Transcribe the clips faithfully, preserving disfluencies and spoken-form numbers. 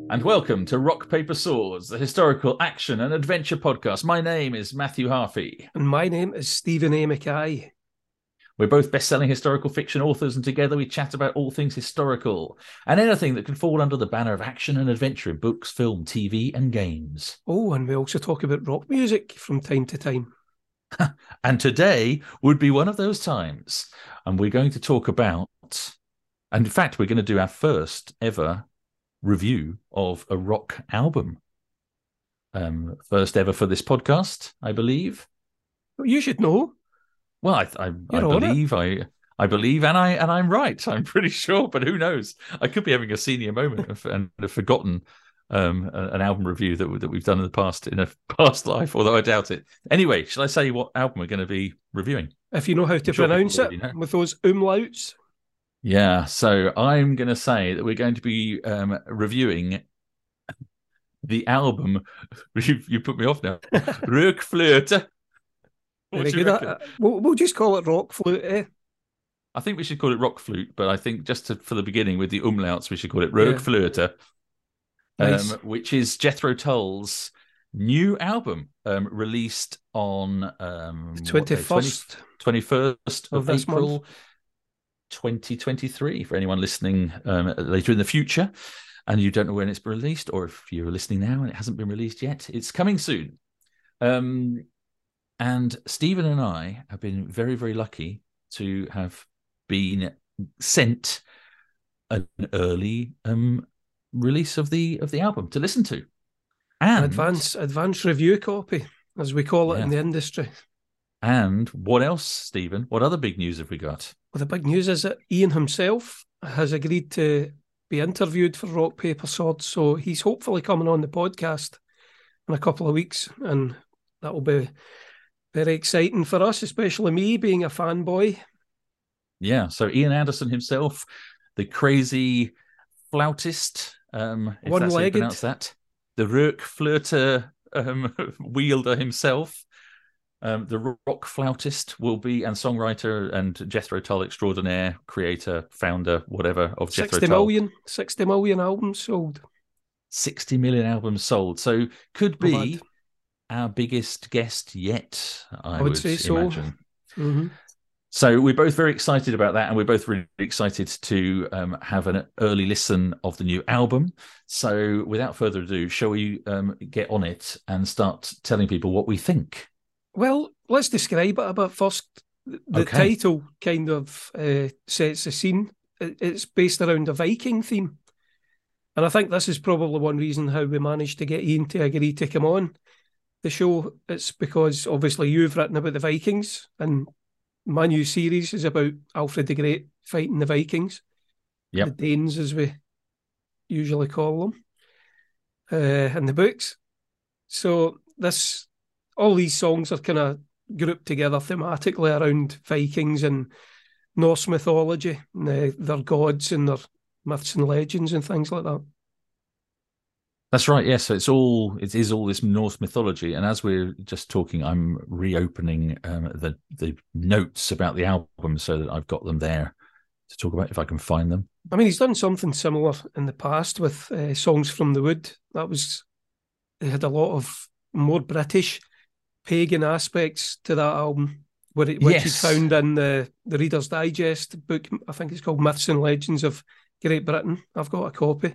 And welcome to Rock, Paper, Swords, the historical action and adventure podcast. My name is Matthew Harvey. And my name is Stephen A. Mackay. We're both best-selling historical fiction authors, and together we chat about all things historical and anything that can fall under the banner of action and adventure in books, film, T V, and games. Oh, and we also talk about rock music from time to time. And today would be one of those times. And we're going to talk about, and in fact, we're going to do our first ever review of a rock album. Um, first ever for this podcast, I believe. You should know. Well, I, I, I believe I, I believe, and I, and I'm right. I'm pretty sure, but who knows? I could be having a senior moment of, and have forgotten um, an album review that that we've done in the past in a past life, although I doubt it. Anyway, shall I say what album we're going to be reviewing? If you know how to I'm sure pronounce it know. with those umlauts. Yeah, so I'm going to say that we're going to be um, reviewing the album. You, you put me off now. Rockflöte. Very good. Uh, we'll, we'll just call it rock flute, eh? I think we should call it rock flute, but I think just to, for the beginning with the umlauts, we should call it Rockflöte, yeah. Nice. um, which is Jethro Tull's new album, um, released on um, twenty-first, twenty-first of, of April, month. twenty twenty-three. For anyone listening um, later in the future, and you don't know when it's been released, or if you're listening now and it hasn't been released yet, it's coming soon. Um, And Stephen and I have been very, very lucky to have been sent an early um, release of the of the album to listen to. And advance advance review copy, as we call it yeah. in the industry. And what else, Stephen? What other big news have we got? Well, the big news is that Ian himself has agreed to be interviewed for Rock, Paper, Swords, so he's hopefully coming on the podcast in a couple of weeks, and that will be very exciting for us, especially me being a fanboy. Yeah, so Ian Anderson himself, the crazy flautist, um, if One-legged. That's how you pronounce that, the Rockflöte um, wielder himself, um, the rock flautist will be, and songwriter and Jethro Tull extraordinaire, creator, founder, whatever, of Jethro sixty Tull. Million, sixty million albums sold. sixty million albums sold. So could be... Oh, our biggest guest yet, I, I would, would say so. imagine. Mm-hmm. So we're both very excited about that, and we're both really excited to um, have an early listen of the new album. So without further ado, shall we um, get on it and start telling people what we think? Well, let's describe it a bit first. The okay. title kind of uh, sets the scene. It's based around a Viking theme. And I think this is probably one reason how we managed to get Ian to agree to come on the show. It's because obviously you've written about the Vikings, and my new series is about Alfred the Great fighting the Vikings, yep. the Danes as we usually call them uh, in the books. So this, all these songs are kind of grouped together thematically around Vikings and Norse mythology, and uh, their gods and their myths and legends and things like that. That's right. Yes, so it's all it is all this Norse mythology, and as we're just talking, I'm reopening um, the the notes about the album so that I've got them there to talk about if I can find them. I mean, he's done something similar in the past with uh, Songs from the Wood. That was it had a lot of more British pagan aspects to that album, where it, which yes. he found in the the Reader's Digest book. I think it's called Myths and Legends of Great Britain. I've got a copy.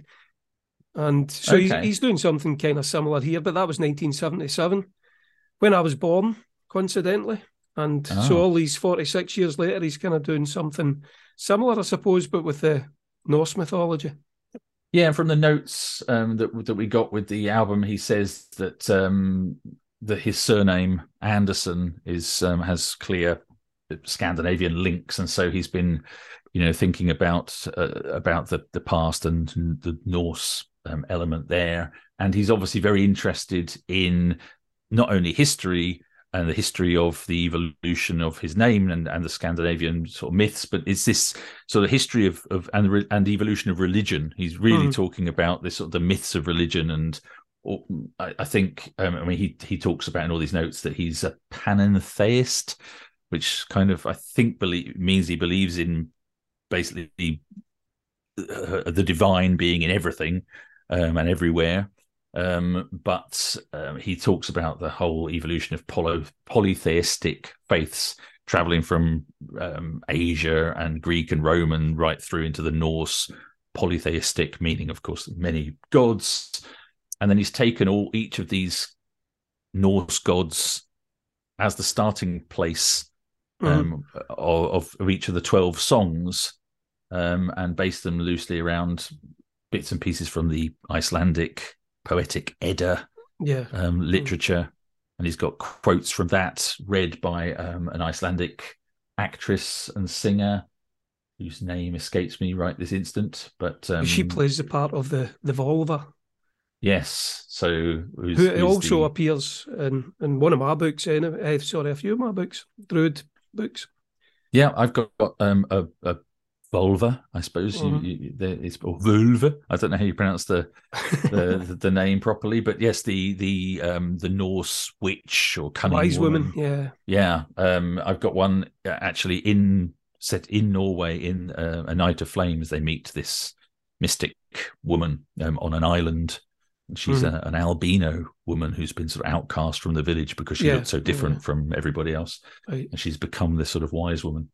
And so okay. he's, he's doing something kind of similar here, but that was nineteen seventy-seven, when I was born, coincidentally. And oh. so all these forty-six years later, he's kind of doing something similar, I suppose, but with the Norse mythology. Yeah, and from the notes um, that that we got with the album, he says that um, that his surname Anderson is um, has clear Scandinavian links, and so he's been, you know, thinking about uh, about the the past and the Norse um, element there, and he's obviously very interested in not only history and the history of the evolution of his name and, and the Scandinavian sort of myths, but it's this sort of history of of and and evolution of religion. He's really mm. talking about this sort of the myths of religion, and or, I, I think um, I mean he he talks about in all these notes that he's a panentheist, which kind of I think believe, means he believes in basically the, uh, the divine being in everything, um, and everywhere. Um, but um, he talks about the whole evolution of poly- polytheistic faiths, traveling from um, Asia and Greek and Roman right through into the Norse. Polytheistic, meaning, of course, many gods. And then he's taken all each of these Norse gods as the starting place um, mm. of, of each of the twelve songs, um, and based them loosely around bits and pieces from the Icelandic poetic Edda yeah. um, literature. Mm. And he's got quotes from that read by um, an Icelandic actress and singer whose name escapes me right this instant. But um, she plays the part of the, the Volva. Yes. So who's, who who's also the... appears in, in one of my books, anyway. Sorry, a few of my books, Druid books. Yeah, I've got, got um, a, a vulva, I suppose. Mm-hmm. you, you, it's or vulva. I don't know how you pronounce the the, the the name properly, but yes, the the um, the Norse witch or cunning wise woman. woman. Yeah, yeah. Um, I've got one actually in set in Norway in uh, A Night of Flames. They meet this mystic woman um, on an island. And she's mm. a, an albino woman who's been sort of outcast from the village because she yeah, looked so different yeah. from everybody else, right. and she's become this sort of wise woman.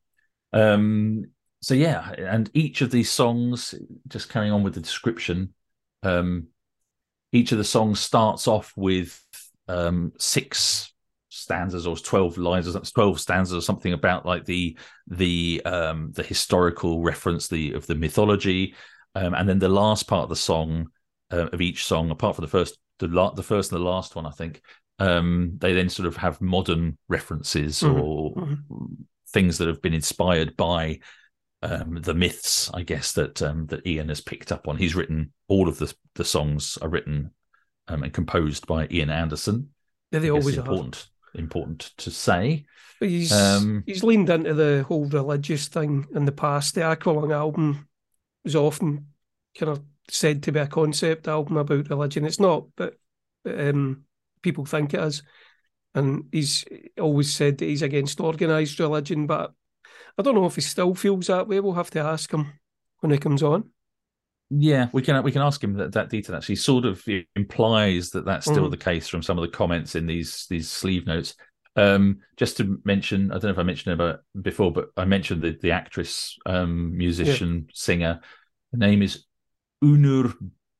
Um, so yeah, and each of these songs, just carrying on with the description, um, each of the songs starts off with um, six stanzas or twelve lines or twelve stanzas or something about like the the um, the historical reference the of the mythology, um, and then the last part of the song. Uh, of each song, apart from the first, the, la- the first and the last one, I think, um, they then sort of have modern references mm-hmm. or mm-hmm. things that have been inspired by um, the myths, I guess, that um, that Ian has picked up on. He's written all of the the songs are written um, and composed by Ian Anderson. Yeah, they always are important. Important to say. But he's um, he's leaned into the whole religious thing in the past. The Aqualung album was often kind of said to be a concept album about religion. It's not, but, but um, people think it is. And he's always said that he's against organised religion, but I don't know if he still feels that way. We'll have to ask him when he comes on. Yeah, we can we can ask him that, that detail. Actually, sort of implies that that's still mm. the case from some of the comments in these these sleeve notes. Um, just to mention, I don't know if I mentioned it about before, but I mentioned the the actress, um, musician, yeah. singer. The name is Unur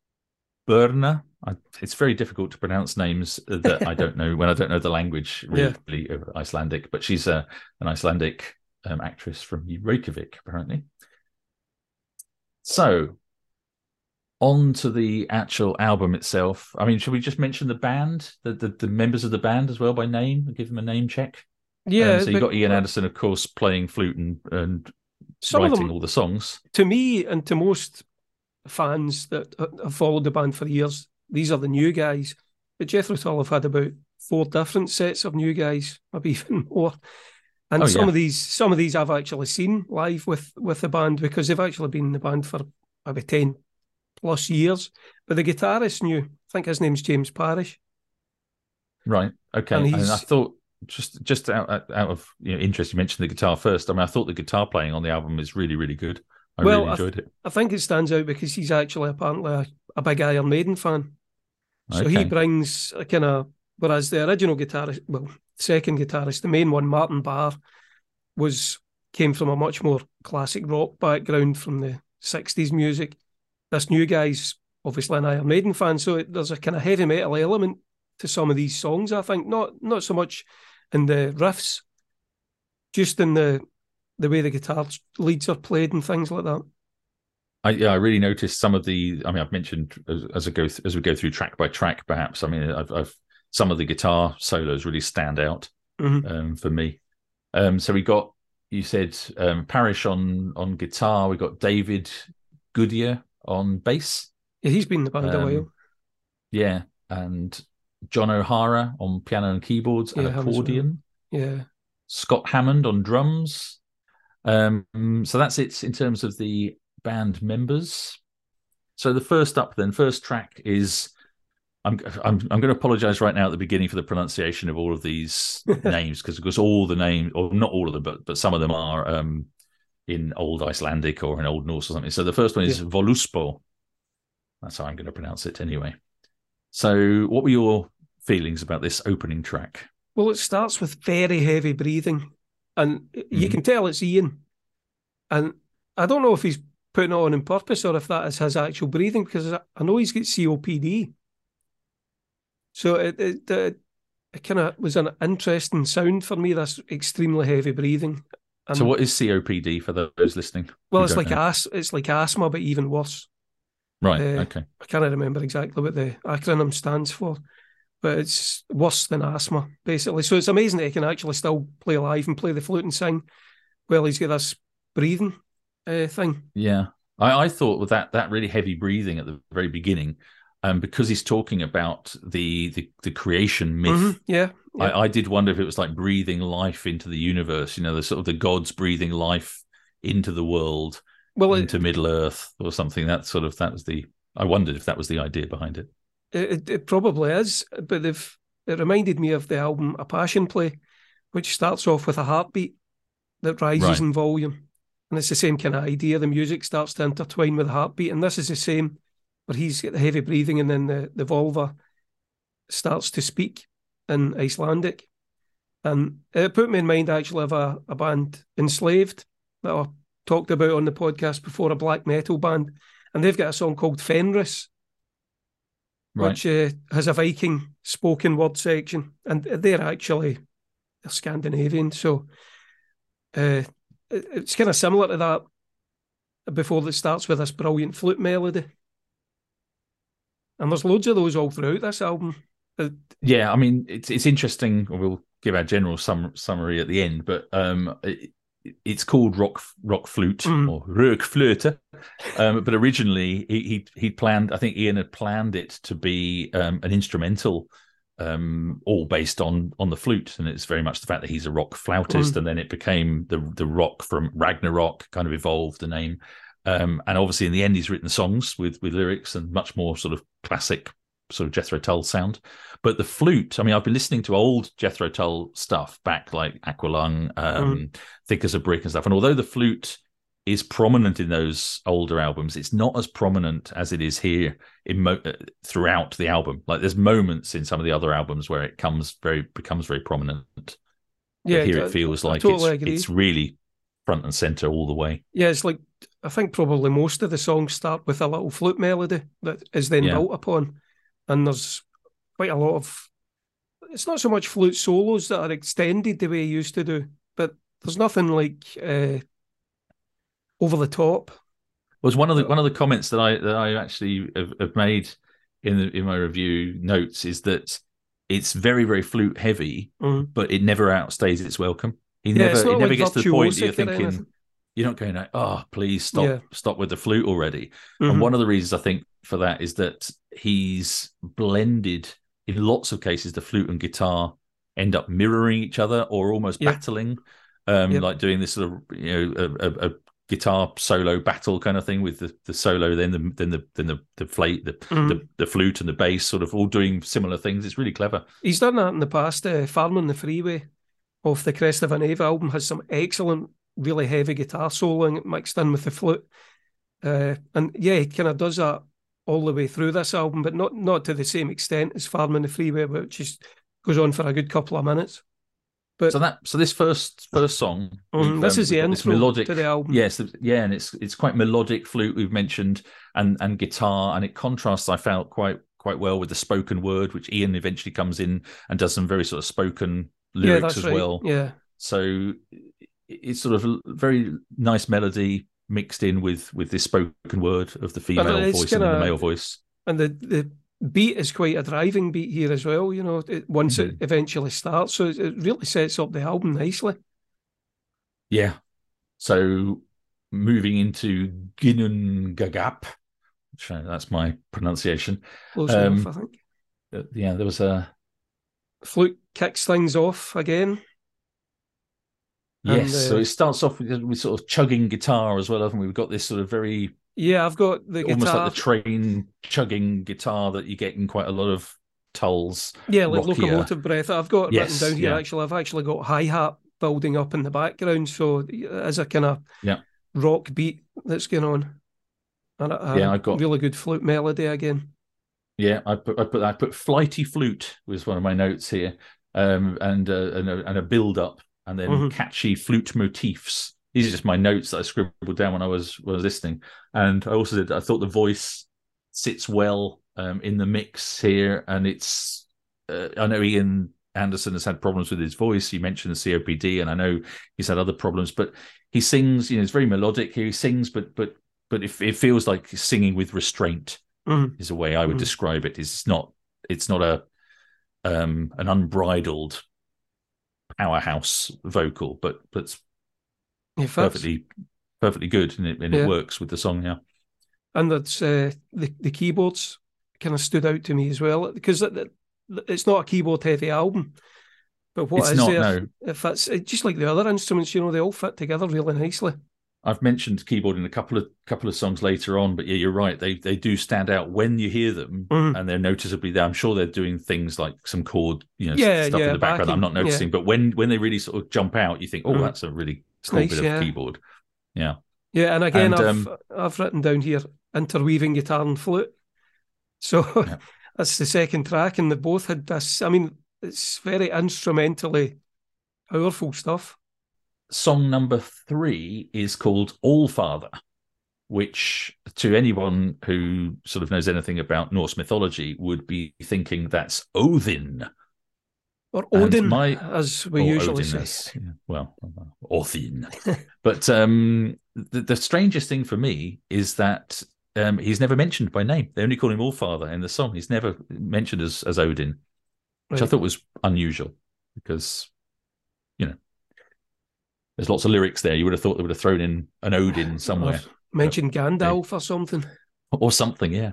Burna. I, it's very difficult to pronounce names that I don't know when I don't know the language really yeah. of Icelandic. But she's a, an Icelandic um, actress from Reykjavik, apparently. So, on to the actual album itself. I mean, should we just mention the band, the the, the members of the band as well by name, and give them a name check? Yeah. Um, so you got Ian Anderson, of course, playing flute and, and some writing of them, all the songs. To me and to most fans that have followed the band for years, these are the new guys. But Jethro Tull have had about four different sets of new guys, maybe even more. And oh, some yeah. of these, some of these I've actually seen live with with the band because they've actually been in the band for maybe ten plus years. But the guitarist new, I think his name's James Parrish. Right. Okay. And, and I thought just just out out of you know, interest, you mentioned the guitar first. I mean, I thought the guitar playing on the album is really really good. I well, really enjoyed I th- it. I think it stands out because he's actually apparently a, a big Iron Maiden fan. So okay. he brings a kind of, whereas the original guitarist, well, second guitarist, the main one, Martin Barr, was came from a much more classic rock background from the sixties music. This new guy's obviously an Iron Maiden fan, so it, there's a kind of heavy metal element to some of these songs, I think. Not not so much in the riffs, just in the the way the guitar leads are played and things like that. I yeah, I really noticed some of the. I mean, I've mentioned as, as I go th- as we go through track by track, perhaps. I mean, I've, I've some of the guitar solos really stand out mm-hmm. um, for me. Um, so we got you said um, Parrish on on guitar. We got David Goodyear on bass. Yeah, he's been in the band um, a while. Yeah, and John O'Hara on piano and keyboards yeah, and accordion. Well. Yeah, Scott Hammond on drums. Um, so that's it in terms of the band members. So the first up, then, first track is. I'm I'm I'm going to apologise right now at the beginning for the pronunciation of all of these names because of course all the names, or not all of them, but but some of them are um, in Old Icelandic or in Old Norse or something. So the first one is yeah. Voluspo. That's how I'm going to pronounce it anyway. So what were your feelings about this opening track? Well, it starts with very heavy breathing, and mm-hmm. you can tell it's Ian. And I don't know if he's putting it on on purpose or if that is his actual breathing, because I know he's got C O P D. So it it, it, it kind of was an interesting sound for me, this extremely heavy breathing. And so what is C O P D for those listening? Well, it's like as, it's like asthma, but even worse. Right, uh, okay. I can't remember exactly what the acronym stands for, but it's worse than asthma, basically. So it's amazing that he can actually still play live and play the flute and sing while he's got this breathing uh, thing. Yeah. I, I thought with that that really heavy breathing at the very beginning, um, because he's talking about the the, the creation myth. Mm-hmm. Yeah. yeah. I, I did wonder if it was like breathing life into the universe, you know, the sort of the gods breathing life into the world. Well, into it, Middle Earth or something. That sort of that was the. I wondered if that was the idea behind it. It, it probably is, but they've, it reminded me of the album A Passion Play, which starts off with a heartbeat that rises right. in volume, and it's the same kind of idea. The music starts to intertwine with the heartbeat, and this is the same, where he's got the heavy breathing, and then the the vulva starts to speak in Icelandic, and it put me in mind actually of a, a band, Enslaved, that I talked about on the podcast before, a black metal band, and they've got a song called Fenris, right. which uh, has a Viking spoken word section, and they're actually they're Scandinavian, so uh, it, it's kind of similar to that before it starts with this brilliant flute melody, and there's loads of those all throughout this album. Uh, yeah, I mean, it's it's interesting. We'll give our general sum, summary at the end, but um. It, It's called rock rock flute mm. or rockflöte, um, but originally he he he planned. I think Ian had planned it to be um, an instrumental, um, all based on on the flute, and it's very much the fact that he's a rock flautist, mm. and then it became the the rock from Ragnarok, kind of evolved the name, um, and obviously in the end he's written songs with with lyrics and much more sort of classic sort of Jethro Tull sound. But the flute, I mean, I've been listening to old Jethro Tull stuff back, like Aqualung, um, mm. Thick as a Brick and stuff. And although the flute is prominent in those older albums, it's not as prominent as it is here in mo- throughout the album. Like there's moments in some of the other albums where it comes very becomes very prominent. Yeah, but here I, it feels like totally it's, it's really front and center all the way. Yeah, it's like, I think probably most of the songs start with a little flute melody that is then yeah. built upon. And there's quite a lot of, it's not so much flute solos that are extended the way he used to do, but there's nothing like uh, over the top. Was one of the one of the comments that I that I actually have, have made in the, in my review notes is that it's very very flute heavy, mm. but it never outstays its welcome. He yeah, never it never like gets to the point that you're thinking, you're not going like, oh please stop yeah. stop with the flute already. Mm-hmm. And one of the reasons I think for that is that he's blended, in lots of cases the flute and guitar end up mirroring each other or almost yep. battling, um, yep. like doing this sort of, you know, a, a, a guitar solo battle kind of thing with the, the solo, then the then the then the the, flate, the, mm. the the flute and the bass sort of all doing similar things. It's really clever. He's done that in the past. uh, Farm on the Freeway off the Crest of an Ave album has some excellent really heavy guitar soloing mixed in with the flute, uh, and yeah, he kind of does that all the way through this album, but not not to the same extent as Farm on the Freeway, which is goes on for a good couple of minutes. But so that so this first first song, um, this um, is the intro melodic, to the album. Yes, yeah, and it's it's quite melodic flute we've mentioned, and and guitar, and it contrasts, I felt, quite quite well with the spoken word, which Ian eventually comes in and does some very sort of spoken lyrics yeah, as right. well. Yeah, so it's sort of a very nice melody mixed in with with this spoken word of the female voice kinda, and the male voice, and the the beat is quite a driving beat here as well, you know, it, once mm-hmm. it eventually starts, so it really sets up the album nicely. Yeah, so moving into Ginun Gagap, which uh, that's my pronunciation. Close um, enough, I think. Uh, yeah, there was a flute kicks things off again. Yes, and, uh, so it starts off with, with sort of chugging guitar as well, haven't we? We've got this sort of very yeah, I've got the almost guitar, like the train chugging guitar that you get in quite a lot of Tulls. Yeah, like rockier. Locomotive breath. I've got yes, written down here. Yeah. Actually, I've actually got hi hat building up in the background, so as a kind of yeah. rock beat that's going on. And a, yeah, I got really good flute melody again. Yeah, I put I put I put flighty flute was one of my notes here, um, and uh, and a, and a build up, and then mm-hmm. catchy flute motifs. These are just my notes that I scribbled down when I was when I was listening. And I also did. I thought the voice sits well um, in the mix here, and it's. Uh, I know Ian Anderson has had problems with his voice. You mentioned the C O P D, and I know he's had other problems, but he sings. You know, it's very melodic here. He sings, but but but it, it feels like he's singing with restraint. Mm-hmm. Is a way I would mm-hmm. describe it. It's not. It's not a um, an unbridled powerhouse vocal, but but it's perfectly perfectly good, and it and yeah. it works with the song. Yeah, and that's uh, the the keyboards kind of stood out to me as well, because it, it, it's not a keyboard heavy album. But what it's is not, there? No. If it's just like the other instruments, you know, they all fit together really nicely. I've mentioned keyboard in a couple of couple of songs later on, but yeah, you're right. They they do stand out when you hear them, mm. and they're noticeably there. I'm sure they're doing things like some chord, you know, yeah, stuff yeah, in the background backing, I'm not noticing. Yeah. But when when they really sort of jump out, you think, oh, mm. that's a really cool nice, bit of yeah. keyboard. Yeah, yeah, and again, and, I've um, I've written down here interweaving guitar and flute. So yeah. that's the second track, and they both had this. I mean, it's very instrumentally powerful stuff. Song number three is called All Father, which to anyone who sort of knows anything about Norse mythology would be thinking that's Odin. Or Odin, my, as we usually Odin say. As, well, Odin. But um, the, the strangest thing for me is that um, he's never mentioned by name. They only call him All Father in the song. He's never mentioned as, as Odin, which right. I thought was unusual because, you know, there's lots of lyrics there. You would have thought they would have thrown in an Odin somewhere. Or mentioned Gandalf or something. Or something, yeah.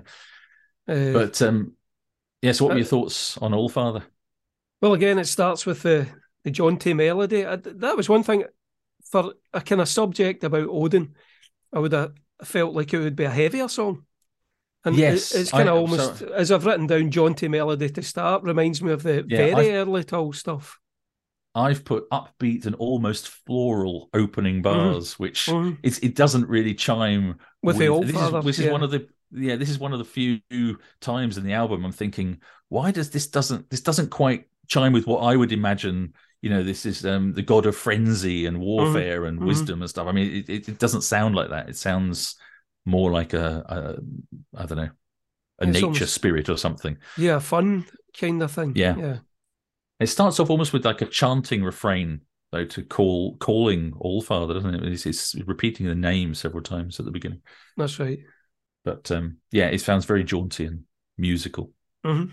Uh, but, um, yeah, so what were your thoughts on All Father? Well, again, it starts with the, the jaunty melody. I, that was one thing for a kind of subject about Odin. I would have felt like it would be a heavier song. And yes, it, it's kind of almost, so, as I've written down, jaunty melody to start, reminds me of the yeah, very I've, early Tull stuff. I've put upbeat and almost floral opening bars, mm-hmm. which mm-hmm. It's, it doesn't really chime with, with the Old this Father. Is, this yeah. is one of the yeah, this is one of the few times in the album I'm thinking, why does this doesn't this doesn't quite chime with what I would imagine? You know, this is um, the god of frenzy and warfare mm-hmm. and wisdom mm-hmm. and stuff. I mean, it, it, it doesn't sound like that. It sounds more like a, a I don't know, a it's nature almost, spirit or something. Yeah, fun kind of thing. Yeah. yeah. It starts off almost with like a chanting refrain, though, to call calling All Father, doesn't it? It's, it's repeating the name several times at the beginning. That's right. But um, yeah, it sounds very jaunty and musical, mm-hmm.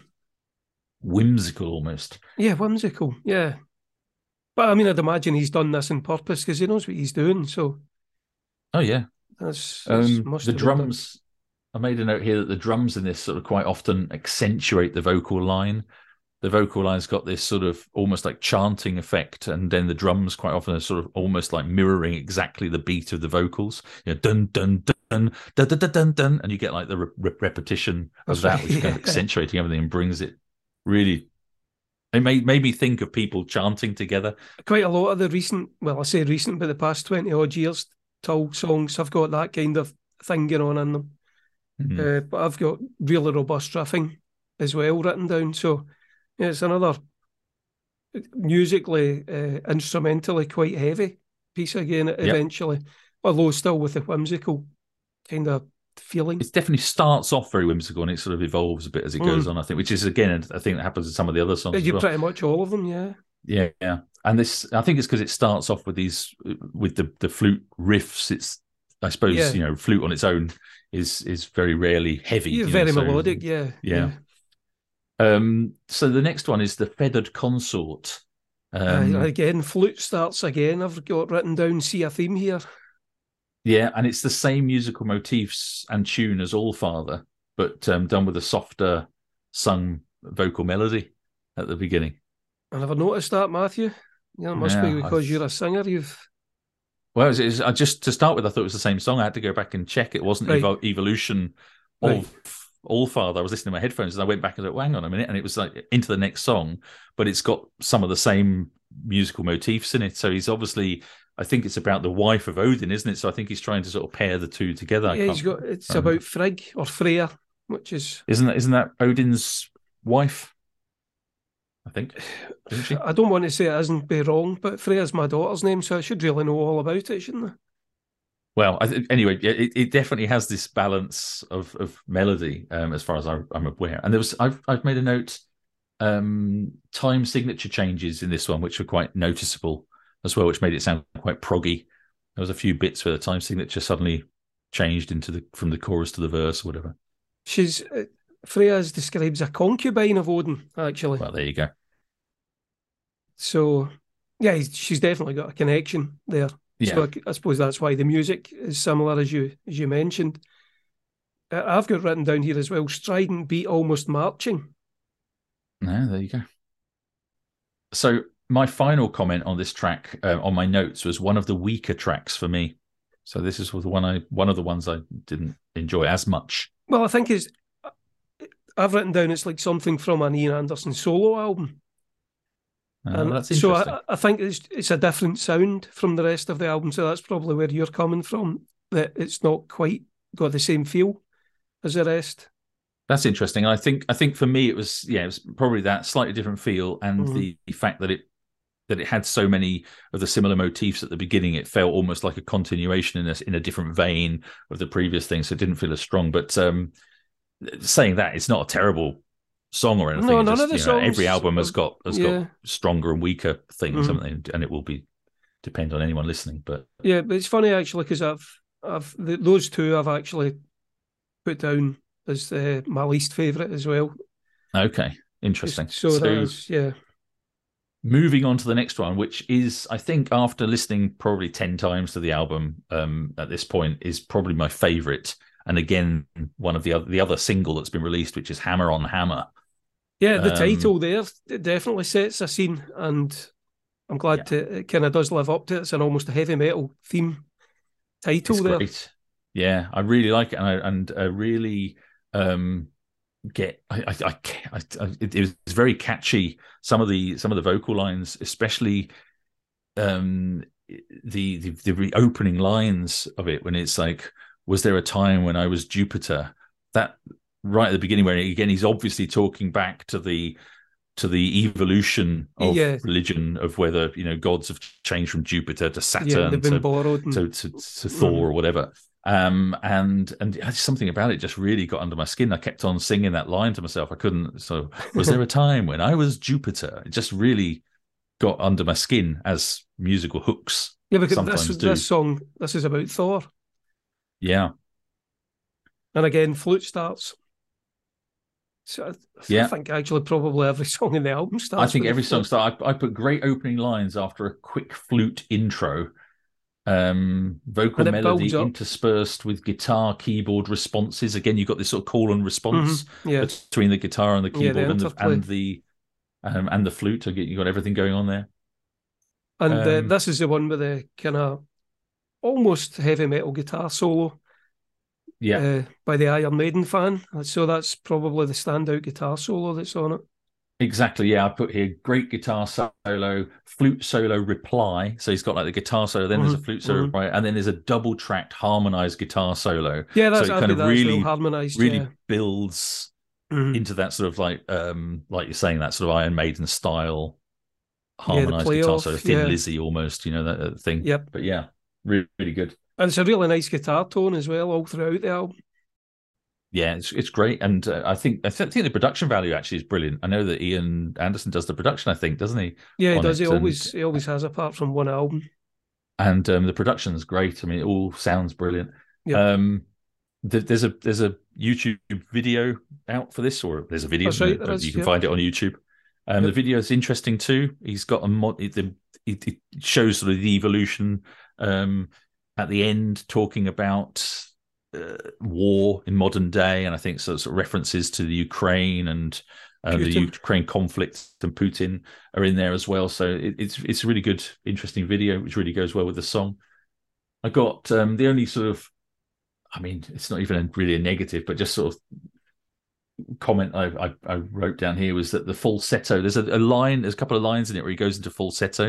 whimsical almost. Yeah, whimsical. Yeah, but I mean, I'd imagine he's done this on purpose because he knows what he's doing. So, oh yeah, that's, that's um, the drums. I made a note here that the drums in this sort of quite often accentuate the vocal line. The vocal line's got this sort of almost like chanting effect, and then the drums quite often are sort of almost like mirroring exactly the beat of the vocals. You know, dun dun dun dun dun dun dun, dun and you get like the re- repetition of That's that, right, which yeah. kind of accentuating everything and brings it really. It made made me think of people chanting together. Quite a lot of the recent, well, I say recent, but the past twenty odd years, Tull songs have got that kind of thing going on in them. Mm-hmm. Uh, but I've got really robust riffing as well written down, so. Yeah, it's another musically, uh, instrumentally quite heavy piece again eventually, yep. although still with a whimsical kind of feeling. It definitely starts off very whimsical and it sort of evolves a bit as it goes mm. on, I think, which is, again, I think that happens in some of the other songs. Yeah, well. Pretty much all of them, yeah. Yeah, yeah. And this, I think it's because it starts off with these, with the, the flute riffs. It's, I suppose, yeah. you know, flute on its own is is very rarely heavy. Yeah, you very know, melodic, so, yeah. yeah. yeah. Um, so the next one is the Feathered Consort. Um, uh, again, flute starts again. I've got written down, see a theme here. Yeah, and it's the same musical motifs and tune as All Father, but um, done with a softer sung vocal melody at the beginning. I never noticed that, Matthew. Yeah, it must yeah, be because I've... you're a singer. You've well, it was, I just to start with, I thought it was the same song. I had to go back and check. It wasn't right. evo- evolution of. Right. All Father. I was listening to my headphones and I went back and thought, well, hang on a minute, and it was like into the next song, but it's got some of the same musical motifs in it. So he's obviously, I think it's about the wife of Odin, isn't it? So I think he's trying to sort of pair the two together. Yeah, he's got it's remember. about Frigg or Freya, which is isn't that isn't that Odin's wife? I think, isn't she? I don't want to say it isn't be wrong, but Freya's my daughter's name, so I should really know all about it, shouldn't I? Well, I th- anyway, it, it definitely has this balance of of melody, um, as far as I, I'm aware. And there was, I've I've made a note, um, time signature changes in this one, which were quite noticeable as well, which made it sound quite proggy. There was a few bits where the time signature suddenly changed into the from the chorus to the verse or whatever. She's uh, Freya is described as a concubine of Odin, actually. Well, there you go. So, yeah, she's definitely got a connection there. Yeah. So I, I suppose that's why the music is similar, as you as you mentioned. Uh, I've got written down here as well, strident beat almost marching. No, there you go. So my final comment on this track, uh, on my notes, was one of the weaker tracks for me. So this is the one I one of the ones I didn't enjoy as much. Well, I think it's I've written down it's like something from an Ian Anderson solo album. Uh, and that's so interesting. I, I think it's it's a different sound from the rest of the album. So that's probably where you're coming from, that it's not quite got the same feel as the rest. That's interesting. I think I think for me it was yeah, it was probably that slightly different feel, and mm-hmm. the, the fact that it that it had so many of the similar motifs at the beginning. It felt almost like a continuation in a in a different vein of the previous thing, so it didn't feel as strong. But um, saying that, it's not a terrible song or anything. No, none just, of the you know, songs. Every album has got has yeah. got stronger and weaker things, mm-hmm. haven't they? And it will be depend on anyone listening. But yeah, but it's funny actually because I've I've the, those two I've actually put down as uh, my least favourite as well. Okay, interesting. So, so that is, yeah. Moving on to the next one, which is, I think, after listening probably ten times to the album um, at this point, is probably my favourite. And again, one of the other the other single that's been released, which is Hammer on Hammer. Yeah, the um, title there it definitely sets a scene, and I'm glad yeah. to, it kind of does live up to it. It's an almost a heavy metal theme title it's there. Great. Yeah, I really like it, and I, and I really um, get. I, I, I, I it, it was very catchy. Some of the some of the vocal lines, especially um, the, the the opening lines of it, when it's like, "Was there a time when I was Jupiter?" That. Right at the beginning, where again he's obviously talking back to the to the evolution of yeah. religion, of whether you know gods have changed from Jupiter to Saturn yeah, they've been to, borrowed and... to, to, to Thor mm. or whatever. Um, and and something about it just really got under my skin. I kept on singing that line to myself. I couldn't. So was there a time when I was Jupiter? It just really got under my skin, as musical hooks. Yeah, because sometimes this, do. this song this is about Thor. Yeah. And again, flute starts. So I, yeah. I think actually probably every song in the album starts. I think every song starts. I, I put great opening lines after a quick flute intro, um, vocal melody interspersed with guitar, keyboard responses. Again, you've got this sort of call and response mm-hmm. yeah. between the guitar and the keyboard yeah, the and the and the um, and the flute. You got everything going on there. And um, uh, this is the one with the kind of almost heavy metal guitar solo. Yeah, uh, by the Iron Maiden fan. So that's probably the standout guitar solo that's on it. Exactly, yeah. I put here great guitar solo, flute solo reply. So he's got like the guitar solo, then mm-hmm. there's a flute solo mm-hmm. reply, and then there's a double tracked harmonized guitar solo. Yeah, that's so it kind of really harmonized. Really yeah. builds mm-hmm. into that sort of like, um, like you're saying, that sort of Iron Maiden style harmonized yeah, guitar solo, Thin yeah. Lizzy almost, you know, that, that thing. Yep. But yeah, really, really good. And it's a really nice guitar tone as well, all throughout the album. Yeah, it's it's great, and uh, I think I th- think the production value actually is brilliant. I know that Ian Anderson does the production, I think, doesn't he? Yeah, he does. He always and, he always has, apart from one album. And um, the production's great. I mean, it all sounds brilliant. Yep. Um, th- there's a there's a YouTube video out for this, or there's a video. That's right, you is, can yep. find it on YouTube. Um, yep. The video is interesting too. He's got a mod. It, it, it shows sort of the evolution. Um, at the end, talking about uh, war in modern day, and I think sort of references to the Ukraine and uh, the Ukraine conflict and Putin are in there as well. So it, it's it's a really good, interesting video, which really goes well with the song. I got um, the only sort of, I mean, it's not even a, really a negative, but just sort of comment I, I, I wrote down here was that the falsetto. There's a, a line. There's a couple of lines in it where he goes into falsetto,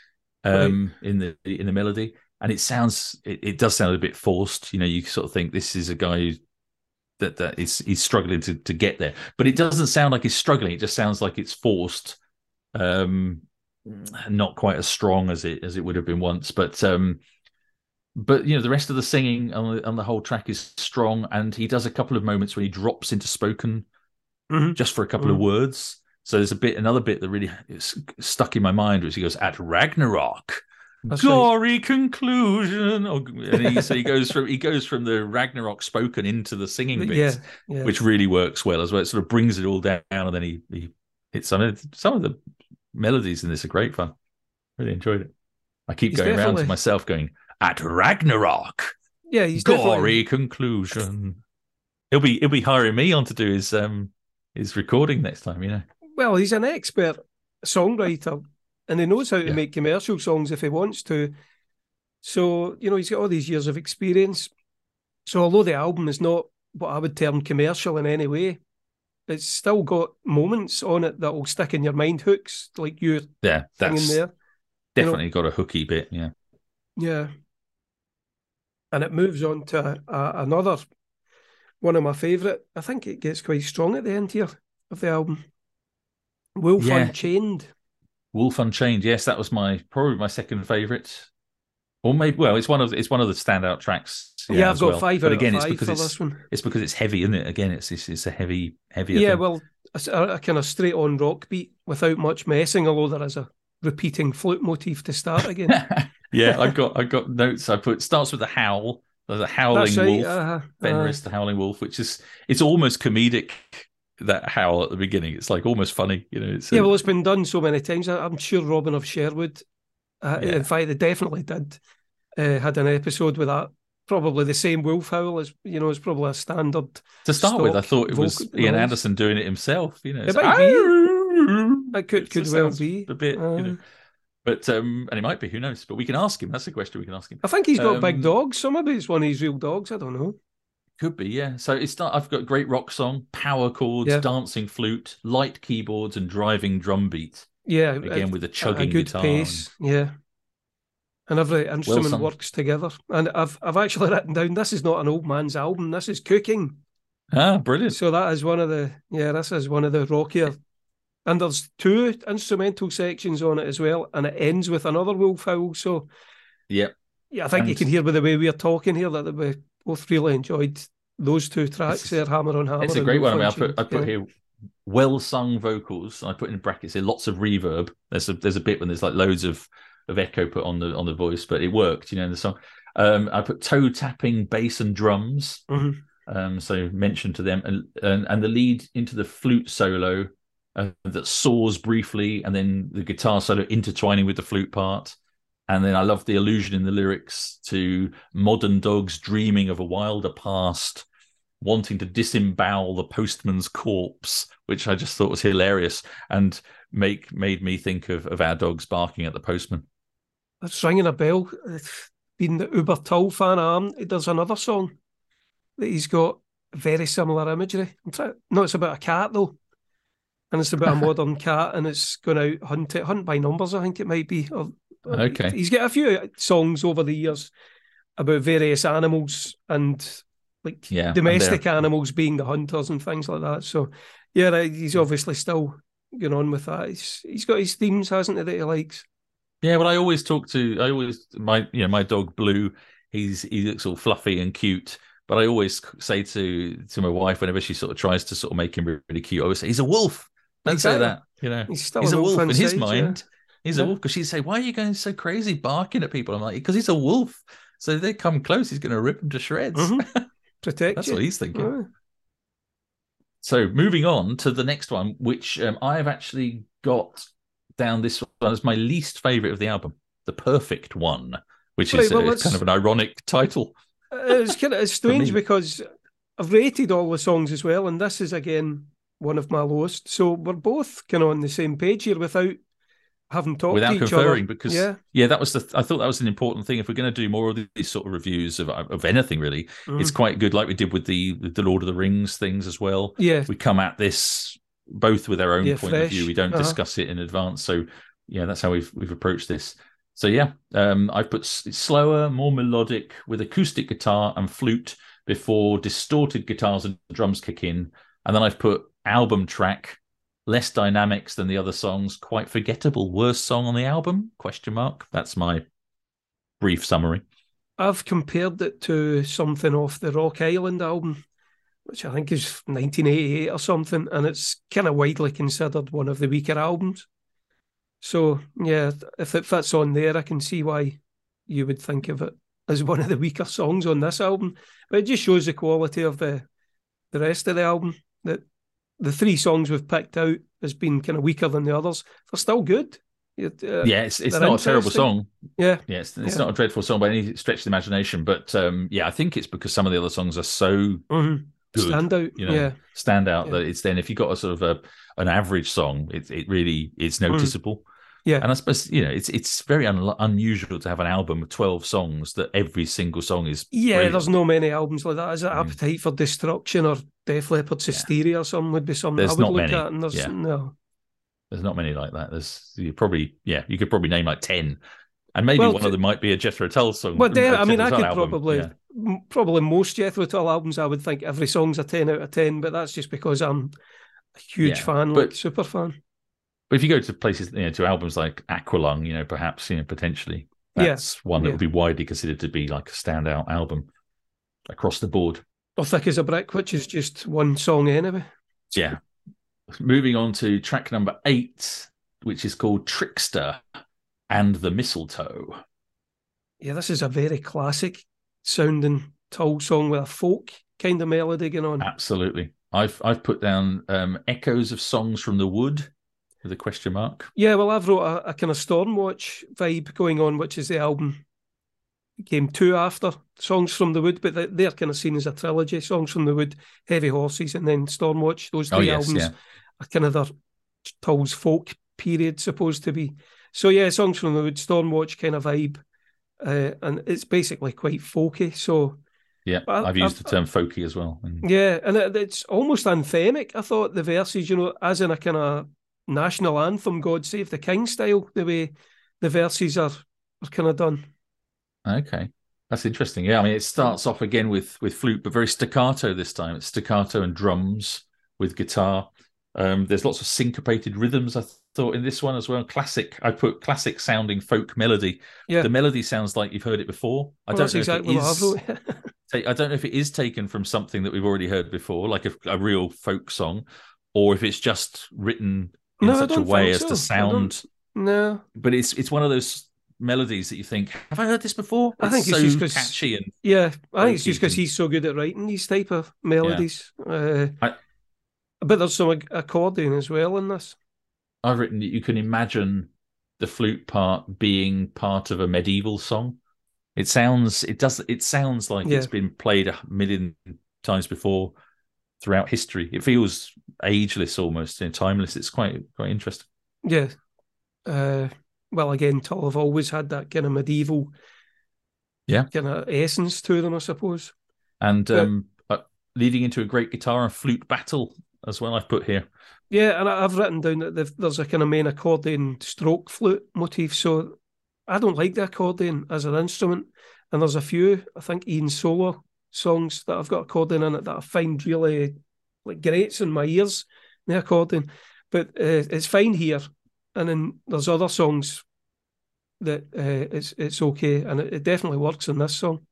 um, right. in the in the melody, and it sounds. It, it does sound a bit forced. You know, you sort of think this is a guy who, that that is he's struggling to to get there, but it doesn't sound like he's struggling. It just sounds like it's forced. Um, not quite as strong as it as it would have been once, but um. But, you know, the rest of the singing on the, on the whole track is strong. And he does a couple of moments where he drops into spoken mm-hmm. just for a couple mm-hmm. of words. So there's a bit, another bit that really is stuck in my mind, which he goes, at Ragnarok, That's gory right. conclusion. And he, so he goes from he goes from the Ragnarok spoken into the singing bit, yeah, yeah. which really works well as well. It sort of brings it all down, and then he, he hits some of, some of the melodies in this are great fun. Really enjoyed it. I keep he's going definitely... around to myself going, at Ragnarok. Yeah, he's gory definitely... conclusion. He'll be he'll be hiring me on to do his um his recording next time, you know. Well, he's an expert songwriter, and he knows how to yeah. make commercial songs if he wants to. So, you know, he's got all these years of experience. So although the album is not what I would term commercial in any way, it's still got moments on it that will stick in your mind, hooks like you're yeah, that's there. Definitely you know? Got a hooky bit, yeah. Yeah. And it moves on to uh, another one of my favourite. I think it gets quite strong at the end here of the album. Wolf yeah. Unchained. Wolf Unchained, yes, that was my probably my second favourite. Or maybe well, it's one of it's one of the standout tracks. Yeah, yeah I've got well. five but out again, of five it's because for it's, this one. It's because it's heavy, isn't it? Again, it's it's, it's a heavy, heavier. Yeah, thing. well, a, a kind of straight on rock beat without much messing, although there is a repeating flute motif to start again. yeah, I've got I've got notes. I put starts with a howl. There's a howling right, wolf, uh, Fenris uh, the howling wolf, which is it's almost comedic. That howl at the beginning, it's like almost funny, you know. It's yeah, a, well, it's been done so many times. I'm sure Robin of Sherwood, uh, yeah. in fact, they definitely did. Uh, had an episode with that. Probably the same wolf howl as you know. It's probably a standard. To start with, I thought it was vocal Ian noise. Anderson doing it himself. You know, it might be. It could could well be a bit, uh, you know. But um, and it might be. Who knows? But we can ask him. That's the question we can ask him. I think he's got um, big dogs, so maybe it's one of his real dogs. I don't know. Could be, yeah. So it's not. I've got a great rock song, power chords, yeah. dancing flute, light keyboards, and driving drum beat. Yeah, again a, with a chugging a good guitar. pace. And... Yeah, and every instrument well works together. And I've I've actually written down this is not an old man's album. This is cooking. Ah, brilliant. So that is one of the yeah. This is one of the rockier. And there's two instrumental sections on it as well, and it ends with another wolf howl. So, yeah, yeah, I think and you can hear by the way we're talking here that we both really enjoyed those two tracks there, Hammer on Hammer. It's a great one. I mean, I put I put yeah. here well sung vocals, and I put in brackets here lots of reverb. There's a there's a bit when there's like loads of, of echo put on the on the voice, but it worked, you know, in the song. Um, I put toe tapping bass and drums. Mm-hmm. Um, so mention to them, and, and and the lead into the flute solo. Uh, that soars briefly, and then the guitar solo intertwining with the flute part. And then I love the allusion in the lyrics to modern dogs dreaming of a wilder past, wanting to disembowel the postman's corpse, which I just thought was hilarious and make made me think of, of our dogs barking at the postman. That's ringing a bell. Being the Uber Tull fan, um, there's another song that he's got very similar imagery. I'm trying, no, it's about a cat though. And it's about a modern cat, and it's going out hunt it, hunt by numbers, I think it might be. Or, or okay. He's got a few songs over the years about various animals and like yeah, domestic and animals being the hunters and things like that. So, yeah, he's obviously still going on with that. He's, he's got his themes, hasn't he, that he likes? Yeah, well, I always talk to, I always, my, you know, my dog Blue, he's he looks all fluffy and cute. But I always say to to my wife, whenever she sort of tries to sort of make him really cute, I always say, he's a wolf. Don't exactly. say that, you know. He's, still he's a wolf in his stage, mind. Yeah. He's yeah. a wolf, because she'd say, why are you going so crazy barking at people? I'm like, because he's a wolf. So if they come close, he's going to rip them to shreds. Mm-hmm. Protect That's you. what he's thinking. Oh. So moving on to the next one, which um, I've actually got down this one as my least favourite of the album, The Perfect One, which right, is well, uh, kind of an ironic title. It's kind of it's strange because I've rated all the songs as well, and this is again one of my lowest. So we're both kind of on the same page here without haven't talked without to each conferring, other. because yeah. yeah, that was the. I thought that was an important thing. If we're going to do more of these sort of reviews of of anything, really, mm. it's quite good, like we did with the with the Lord of the Rings things as well. Yeah, we come at this both with our own yeah, point fresh. of view. We don't uh-huh. discuss it in advance. So yeah, that's how we've we've approached this. So yeah, um, I've put slower, more melodic with acoustic guitar and flute before distorted guitars and drums kick in, and then I've put album track. Less dynamics than the other songs, quite forgettable. Worst song on the album? Question mark. That's my brief summary. I've compared it to something off the Rock Island album, which I think is nineteen eighty-eight or something, and it's kind of widely considered one of the weaker albums. So, yeah, if it fits on there, I can see why you would think of it as one of the weaker songs on this album. But it just shows the quality of the the rest of the album, that the three songs we've picked out has been kind of weaker than the others. They're still good. Uh, yeah, it's it's not a terrible song. Yeah, yeah, it's, it's yeah. not a dreadful song by any stretch of the imagination. But um, yeah, I think it's because some of the other songs are so mm-hmm. good, stand out. You know, yeah, stand out. Yeah. That it's then if you got a sort of a an average song, it it really it's noticeable. Mm. Yeah, and I suppose you know it's it's very un- unusual to have an album with twelve songs that every single song is. Yeah, brilliant. There's no many albums like that. Is it mm. Appetite for Destruction or Def Leppard's Hysteria yeah. or something would be something there's I would not look many. at. And there's yeah. no. There's not many like that. There's you probably yeah you could probably name like ten, and maybe well, one of them might be a Jethro Tull song. Well, there, I mean, I could album. probably yeah. probably most Jethro Tull albums. I would think every song's a ten out of ten, but that's just because I'm a huge yeah, fan, but, like super fan. But if you go to places, you know, to albums like Aqualung, you know, perhaps you know potentially that's yeah. one that yeah. would be widely considered to be like a standout album across the board. Or Thick as a Brick, which is just one song anyway. Yeah. Moving on to track number eight, which is called Trickster and the Mistletoe. Yeah, this is a very classic sounding Tull song with a folk kind of melody going on. Absolutely. I've I've put down um, echoes of songs from the wood with a question mark. Yeah, well, I've wrote a, a kind of Stormwatch vibe going on, which is the album came two after Songs from the Wood, but they're kind of seen as a trilogy. Songs from the Wood, Heavy Horses, and then Stormwatch. Those three oh, yes, albums yeah. are kind of their Tull's folk period, supposed to be. So yeah, Songs from the Wood, Stormwatch kind of vibe, uh, and it's basically quite folky. So yeah, I, I've used I've, the term folky as well. And... Yeah, and it, it's almost anthemic. I thought the verses, you know, as in a kind of national anthem, God Save the King style, the way the verses are, are kind of done. Okay, that's interesting. Yeah, I mean, it starts off again with with flute, but very staccato this time. It's staccato and drums with guitar. Um, there's lots of syncopated rhythms, I thought, in this one as well. Classic. I put classic sounding folk melody. Yeah, the melody sounds like you've heard it before. I well, don't know exactly if it is. What I've wrote. I don't know if it is taken from something that we've already heard before, like a, a real folk song, or if it's just written in no, such a way as so. to sound. No, but it's it's one of those melodies that you think, have I heard this before? I think it's, it's so just catchy and yeah. I think it's just because he's so good at writing these type of melodies. Yeah. Uh, I, but there's some accordion as well in this. I've written that you can imagine the flute part being part of a medieval song. It sounds, it does, it sounds like yeah. it's been played a million times before throughout history. It feels ageless almost, and timeless. It's quite quite interesting. Yeah. Uh, well, again, Tull have always had that kind of medieval, yeah, kind of essence to them, I suppose. And but, um, uh, leading into a great guitar and flute battle as well. I've put here. Yeah, and I've written down that there's a kind of main accordion stroke flute motif. So I don't like the accordion as an instrument, and there's a few, I think, Ian solo songs that I've got accordion in it that I find really like grates in my ears, the accordion. But uh, it's fine here, and then there's other songs that uh, it's it's okay, and it, it definitely works in this song.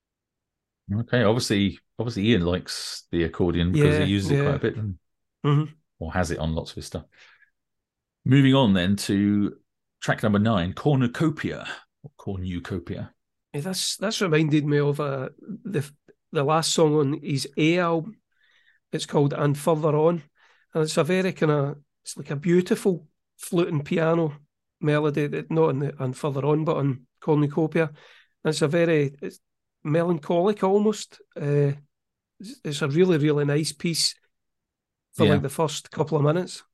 Okay, obviously, obviously Ian likes the accordion because yeah, he uses yeah. it quite a bit, and, mm-hmm. or has it on lots of his stuff. Moving on then to track number nine, Cornucopia, or Cornucopia. Yeah, that's that's reminded me of uh, the the last song on his A album. It's called And Further On, and it's a very kind of it's like a beautiful flute and piano melody that not on the And Further On, but on Cornucopia. And it's a very it's melancholic almost. Uh, it's, it's a really really nice piece for yeah. like the first couple of minutes.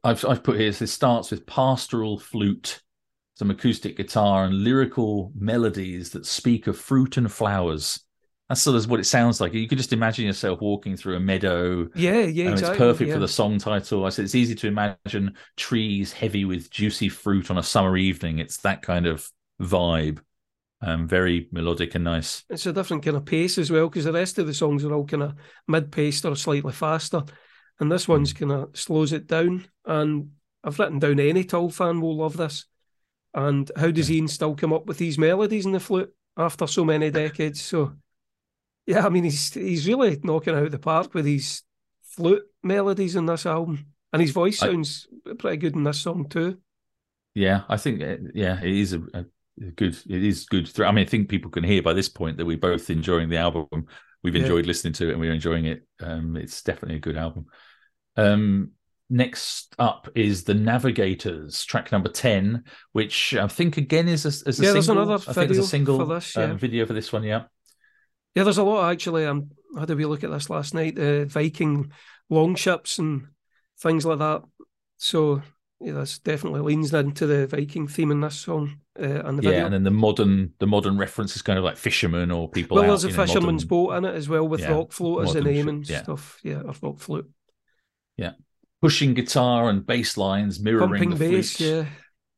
I've I've put here. This starts with pastoral flute, some acoustic guitar, and lyrical melodies that speak of fruit and flowers. That's sort of what it sounds like. You could just imagine yourself walking through a meadow. Yeah, yeah, um, exactly. It's perfect yeah. for the song title. I said it's easy to imagine trees heavy with juicy fruit on a summer evening. It's that kind of vibe. Um, very melodic and nice. It's a different kind of pace as well, because the rest of the songs are all kind of mid-paced or slightly faster, and this one's mm. kind of slows it down. And I've written down any Tull fan will love this. And how does yeah. Ian still come up with these melodies in the flute after so many decades? So, yeah, I mean, he's he's really knocking out the park with these flute melodies in this album, and his voice sounds I, pretty good in this song too. Yeah, I think yeah, it is a, a good. It is good. I mean, I think people can hear by this point that we're both enjoying the album. We've enjoyed yeah. listening to it, and we're enjoying it. Um, it's definitely a good album. Um, next up is The Navigators, track number ten, which I think again is a, is a yeah, single. There's another I think there's a single for this, yeah. um, video for this one. Yeah. Yeah, there's a lot actually. Um, I had a wee look at this last night. Uh, Viking longships and things like that. So yeah, this definitely leans into the Viking theme in this song uh, and the yeah, video. and then the modern the modern reference is kind of like fishermen or people. Well, out, there's a you know, fisherman's modern, boat in it as well with yeah, rock float as the name and yeah. stuff. Yeah, or rock flute. Yeah, pushing guitar and bass lines mirroring pumping the bass. flute. Yeah,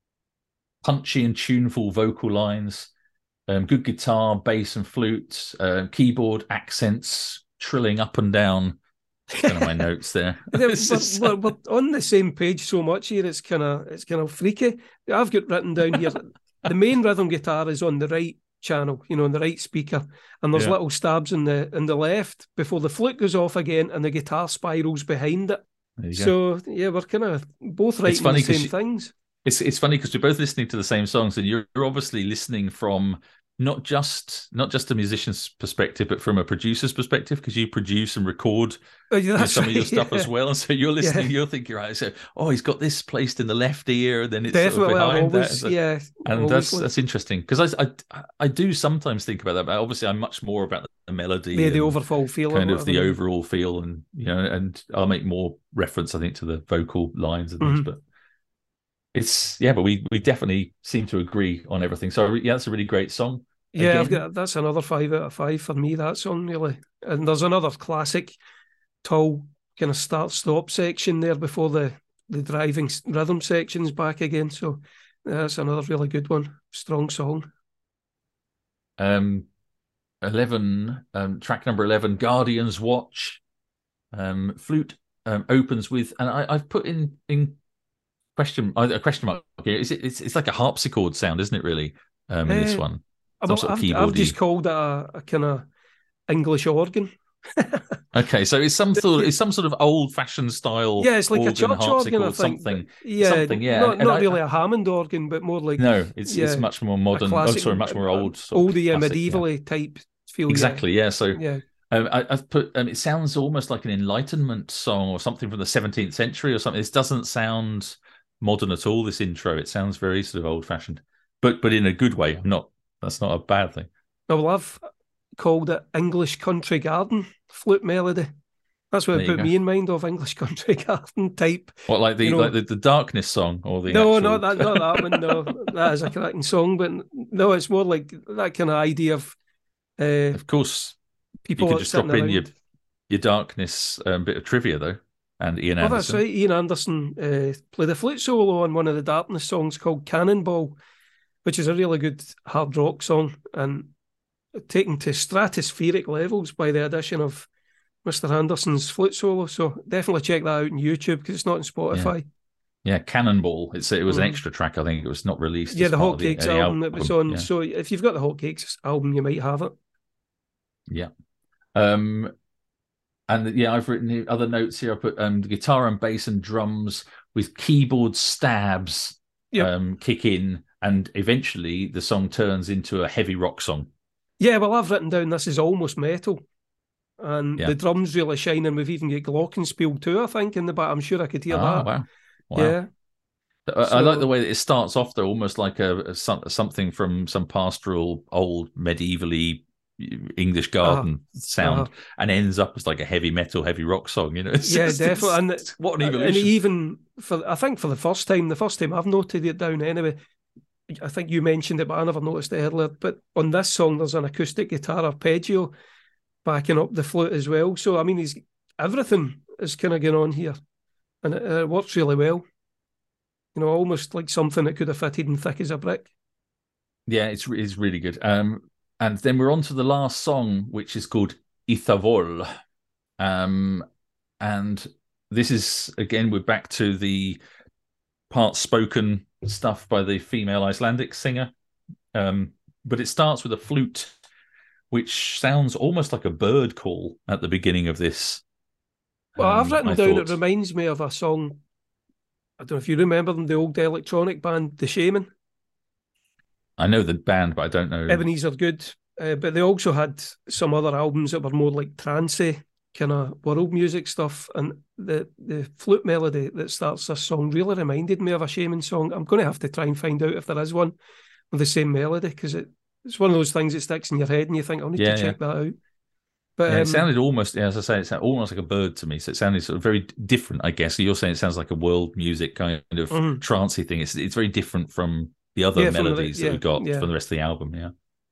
punchy and tuneful vocal lines. Um, good guitar, bass, and flute. Uh, keyboard accents trilling up and down. Kind of my notes there. we're, we're, we're on the same page so much here. It's kind of it's kind of freaky. I've got written down here. The main rhythm guitar is on the right channel, you know, on the right speaker, and there's yeah. little stabs in the in the left before the flute goes off again, and the guitar spirals behind it. So go. yeah, we're kind of both writing the same you, things. It's it's funny because we're both listening to the same songs, and you're, you're obviously listening from not just not just a musician's perspective, but from a producer's perspective, because you produce and record oh, yeah, some right, of your stuff yeah. as well. And so you're listening, yeah. you're thinking, right? So oh, he's got this placed in the left ear, and then it's definitely sort of behind always, that. So, yeah, and that's that's interesting because I, I I do sometimes think about that, but obviously I'm much more about the melody, yeah, the overall feel, kind of the overall feel, and you know, and I'll make more reference, I think, to the vocal lines and things, mm-hmm. but. It's yeah, but we we definitely seem to agree on everything. So yeah, that's a really great song. Yeah, I've got, that's another five out of five for me. That song really, and there's another classic Tull kind of start stop section there before the the driving rhythm section's back again. So yeah, that's another really good one. Strong song. Um, eleven um, track number eleven, Guardian's Watch. Um, flute um, opens with, and I, I've put in in. Question a question mark here. Is it? It's, it's like a harpsichord sound, isn't it? Really, um, in uh, this one. Some sort of I've, I've just called it a, a kind of English organ. Okay, so it's some sort of it's some sort of old-fashioned style. Yeah, it's like organ, a church organ, I think. Something. Yeah, something. Yeah, not, and, not and really I, a Hammond organ, but more like no. It's yeah, it's much more modern. Classic, oh, sorry, much more old. Oldie, yeah, medievally yeah. type feel. Exactly. Yeah. yeah so yeah. Um, I, I've put. Um, it sounds almost like an Enlightenment song or something from the seventeenth century or something. This doesn't sound modern at all. This intro, it sounds very sort of old-fashioned, but but in a good way. I'm not. That's not a bad thing. Oh, well, I've called it English Country Garden flute melody. That's what it put me in mind of, English Country Garden type. What, like the you know, like the, the Darkness song or the no, actual... not that, not that one. No, that is a cracking song, but no, it's more like that kind of idea of. Uh, of course, people you could just drop around. in your your Darkness um, bit of trivia though. And Ian oh, Anderson. That's right. Ian Anderson uh, played a flute solo on one of the Darkness songs called Cannonball, which is a really good hard rock song and taken to stratospheric levels by the addition of Mister Anderson's flute solo. So definitely check that out on YouTube because it's not on Spotify. Yeah, yeah Cannonball. It's it was mm. an extra track. I think it was not released. Yeah, the Hotcakes the, album, album that was on. Yeah. So if you've got the Hotcakes album, you might have it. Yeah. Um. And yeah, I've written other notes here. I put um, the guitar and bass and drums with keyboard stabs yep. um, kick in, and eventually the song turns into a heavy rock song. Yeah, well, I've written down this is almost metal, and yeah. the drums really shine, and we've even got glockenspiel too, I think, in the back. I'm sure I could hear oh, that. Wow. wow. Yeah. I, so, I like the way that it starts off, though, almost like a, a something from some pastoral, old, medievally English garden uh-huh. sound, uh-huh. and ends up as like a heavy metal, heavy rock song. You know, it's, yeah, it's, definitely. It's, and what an evolution! And even for, I think for the first time, the first time I've noted it down anyway. I think you mentioned it, but I never noticed it earlier. But on this song, there's an acoustic guitar arpeggio backing up the flute as well. So I mean, he's everything is kind of going on here, and it, it works really well. You know, almost like something that could have fitted in thick as a brick. Yeah, it's it's really good. Um, and then we're on to the last song, which is called Ithavol. Um, and this is, again, we're back to the part spoken stuff by the female Icelandic singer. Um, but it starts with a flute, which sounds almost like a bird call at the beginning of this. Well, um, I've written I down, thought... it reminds me of a song, I don't know if you remember them, the old electronic band, The Shaman. I know the band, but I don't know. Ebenezer Good. Uh, but they also had some other albums that were more like trancey kind of world music stuff. And the, the flute melody that starts this song really reminded me of a Shaman song. I'm going to have to try and find out if there is one with the same melody, because it, it's one of those things that sticks in your head and you think, I'll need yeah, to check yeah. that out. But yeah, um, it sounded almost, yeah, as I say, it sounded almost like a bird to me. So it sounded sort of very different, I guess. So you're saying it sounds like a world music kind of mm-hmm. trancey thing. It's it's very different from the other yeah, melodies the, yeah, that we got yeah. from the rest of the album. Yeah.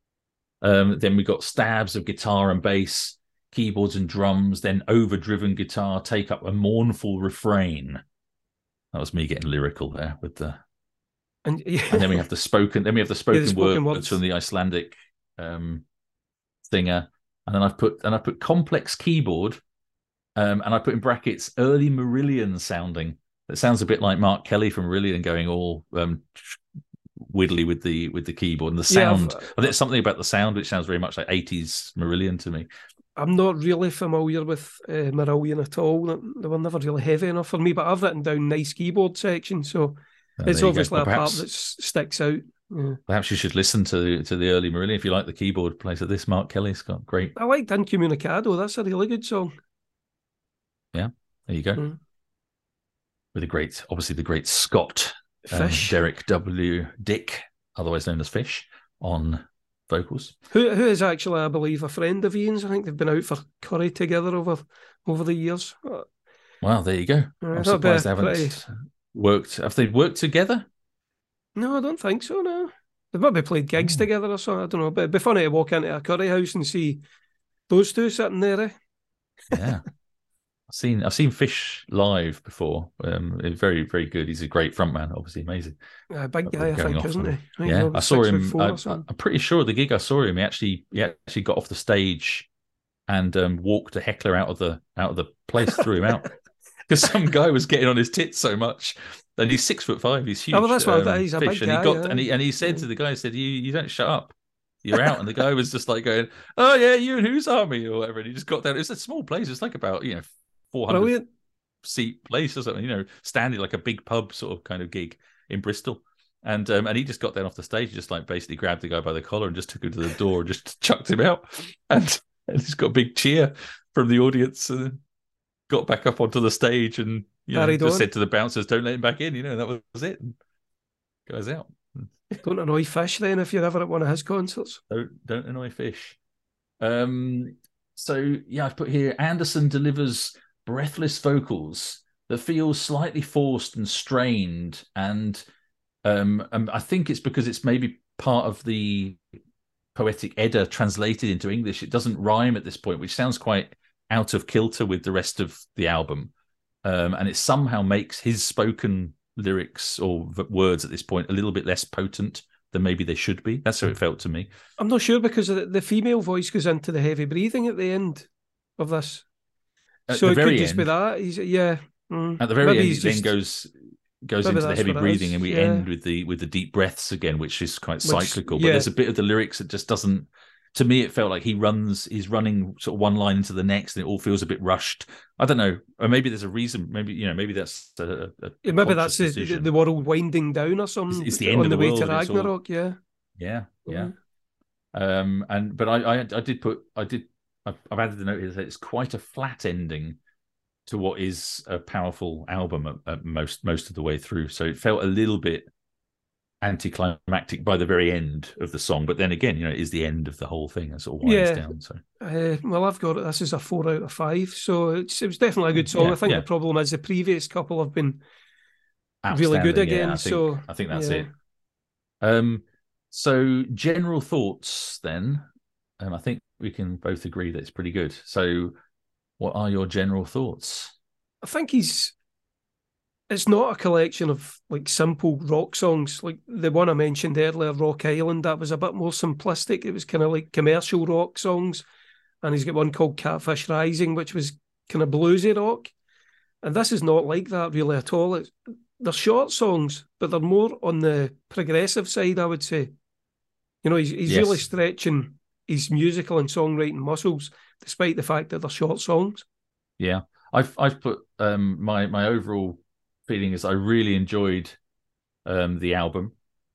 Um, then we got stabs of guitar and bass, keyboards and drums, then overdriven guitar take up a mournful refrain. That was me getting lyrical there with the. And, yeah. and then we have the spoken. Then we have the spoken, yeah, the spoken words, words from the Icelandic um, singer. And then I've put and I put complex keyboard, um, and I put in brackets early Marillion sounding. That sounds a bit like Mark Kelly from Marillion going all um, widdly with the with the keyboard and the sound. Yeah, I think there's something about the sound which sounds very much like eighties Marillion to me. I'm not really familiar with uh, Marillion at all. They were never really heavy enough for me. But I've written down nice keyboard section, so oh, it's obviously well, a perhaps... part that sticks out. Yeah. Perhaps you should listen to to the early Marillion if you like the keyboard plays of this. Mark Kelly's got great. I liked Incommunicado. That's a really good song. Yeah, there you go. Mm. With a great, obviously the great Scott um, Derek W. Dick, otherwise known as Fish, on vocals. Who who is actually, I believe, a friend of Ian's. I think they've been out for curry together over over the years. Well, there you go. Uh, I'm surprised they haven't pretty... worked. Have they worked together? No, I don't think so, no. They've maybe played gigs oh. together or something, I don't know. But it'd be funny to walk into a curry house and see those two sitting there, eh? Yeah. I've seen I've seen Fish live before. Um, very, very good. He's a great frontman, obviously amazing. Yeah, big guy, I think, isn't he? I yeah, I saw him. I, I'm pretty sure the gig I saw him, he actually he actually got off the stage and um, walked a heckler out of the out of the place, threw him out. Because some guy was getting on his tits so much. And he's six foot five. He's huge. Oh, well, that's what um, he's a Fish, big and guy. He got, yeah. and he and he said yeah. to the guy, he said, "You you don't shut up. You're out." And the guy was just like going, "Oh yeah, you and whose army or whatever." And he just got down. It's a small place. It's like about you know four hundred Brilliant. seat place or something. You know, standing like a big pub sort of kind of gig in Bristol. And um, and he just got down off the stage, just like basically grabbed the guy by the collar and just took him to the door and just chucked him out. And, and he's got a big cheer from the audience and got back up onto the stage and. You know, just said to the bouncers, "Don't let him back in." You know, that was it. And goes out. Don't annoy Fish then if you're ever at one of his concerts. Don't don't annoy Fish. Um. So yeah, I've put here Anderson delivers breathless vocals that feel slightly forced and strained, and um, and I think it's because it's maybe part of the Poetic Edda translated into English. It doesn't rhyme at this point, which sounds quite out of kilter with the rest of the album. Um, and it somehow makes his spoken lyrics or v- words at this point a little bit less potent than maybe they should be. That's how it felt to me. I'm not sure because the, the female voice goes into the heavy breathing at the end of this. At so the it very could just end, be that. He's, yeah. Mm. At the very maybe end, he's it just, then goes goes into the heavy breathing, and we yeah. end with the with the deep breaths again, which is quite which, cyclical. But yeah. there's a bit of the lyrics that just doesn't. To me, it felt like he runs, he's running sort of one line into the next, and it all feels a bit rushed. I don't know, or maybe there's a reason. Maybe you know, maybe that's a, a yeah, maybe that's the, the world winding down or something. It's, it's the end on of the, the way world. to Ragnarok. All, yeah, yeah, yeah. Mm-hmm. Um, and but I, I, I did put, I did, I've, I've added the note here that it's quite a flat ending to what is a powerful album at, at most most of the way through. So it felt a little bit anticlimactic by the very end of the song, but then again, you know, it is the end of the whole thing. It sort of winds yeah. down. So, uh, well, I've got it. This is a four out of five, so it's, it was definitely a good song. Yeah, I think yeah. the problem is the previous couple have been really good again. Yeah, I think, so I think that's yeah. it. Um, so general thoughts then. Um, I think we can both agree that it's pretty good. So, what are your general thoughts? I think he's. It's not a collection of like simple rock songs like the one I mentioned earlier, Rock Island. That was a bit more simplistic. It was kind of like commercial rock songs, and he's got one called Catfish Rising, which was kind of bluesy rock. And this is not like that really at all. It's, they're short songs, but they're more on the progressive side, I would say. You know, he's he's Yes. really stretching his musical and songwriting muscles, despite the fact that they're short songs. Yeah, I've I've put um, my my overall feeling is I really enjoyed um, the album,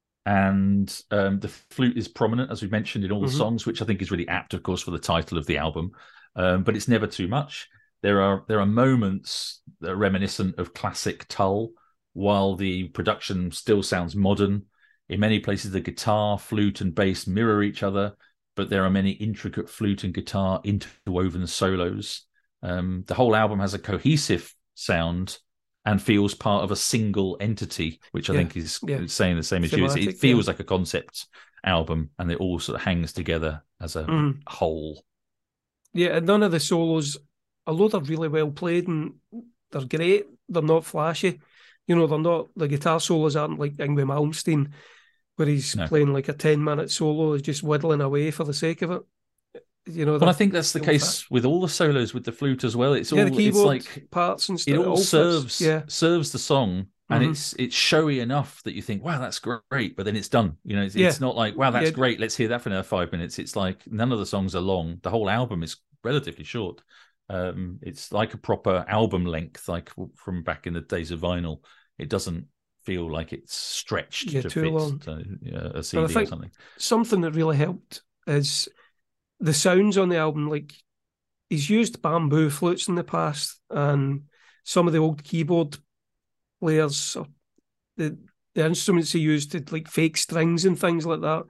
and um, the flute is prominent, as we mentioned, in all the mm-hmm. songs, which I think is really apt, of course, for the title of the album. Um, but it's never too much. There are there are moments that are reminiscent of classic Tull, while the production still sounds modern. In many places, the guitar, flute, and bass mirror each other, but there are many intricate flute and guitar interwoven solos. Um, the whole album has a cohesive sound and feels part of a single entity, which I yeah, think is yeah. saying the same as you. It feels yeah. like a concept album, and it all sort of hangs together as a mm. whole. Yeah, and none of the solos, although they're really well played and they're great, they're not flashy. You know, they're not, the guitar solos aren't like Yngwie Malmsteen, where he's no. playing like a ten-minute solo, just whittling away for the sake of it. You know, well, I think that's the case fat. with all the solos with the flute as well. It's yeah, all the keyboard it's like parts and stuff. It all, all serves yeah. serves the song, and mm-hmm. it's it's showy enough that you think, wow, that's great, but then it's done. You know, it's, yeah. it's not like, wow, that's yeah. great, let's hear that for another five minutes. It's like none of the songs are long. The whole album is relatively short. Um, it's like a proper album length, like from back in the days of vinyl. It doesn't feel like it's stretched yeah, to too fit long. To, uh, a C D or something. Something that really helped is the sounds on the album. Like, he's used bamboo flutes in the past, and some of the old keyboard players, the the instruments he used to like fake strings and things like that,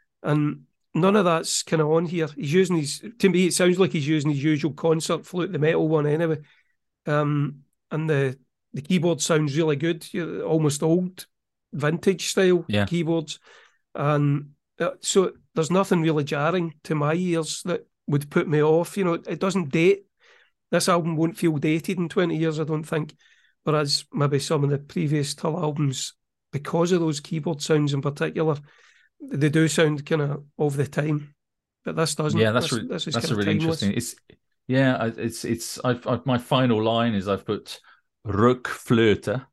and none of that's kind of on here. He's using his, to me, it sounds like he's using his usual concert flute, the metal one anyway. Um, and the the keyboard sounds really good, almost old, vintage style yeah. keyboards. And uh, so there's nothing really jarring to my ears that would put me off. You know, it doesn't date. This album won't feel dated in twenty years, I don't think. Whereas maybe some of the previous Tull albums, because of those keyboard sounds in particular, they do sound kind of of the time. But this doesn't. Yeah, that's this, re- this is that's kind a really timeless. interesting. It's yeah, it's it's. I've, I've, my final line is I've put Röckflöte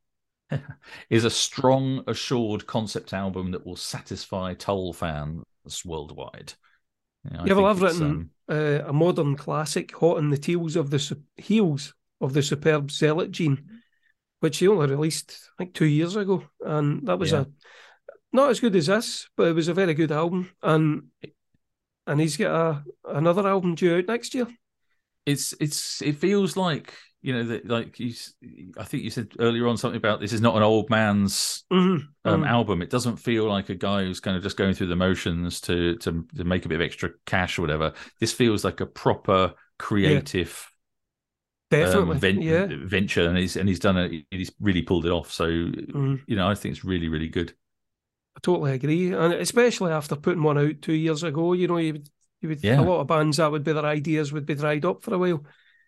is a strong, assured concept album that will satisfy Tull fans worldwide. You know, yeah, well, I've written um, uh, a modern classic, hot on the heels of the su- heels of the superb Zealot Gene, which he only released I think two years ago, and that was yeah. a not as good as this, but it was a very good album, and and he's got a another album due out next year. It's it's it feels like, you know, that like you, I think you said earlier on something about this is not an old man's mm-hmm. um, mm. album. It doesn't feel like a guy who's kind of just going through the motions to to to make a bit of extra cash or whatever. This feels like a proper creative, yeah. definitely, um, ven- yeah. venture, and he's and he's done it. He's really pulled it off. So mm. you know, I think it's really really good. I totally agree, and especially after putting one out two years ago, you know, you would you would yeah. a lot of bands that would be their ideas would be dried up for a while.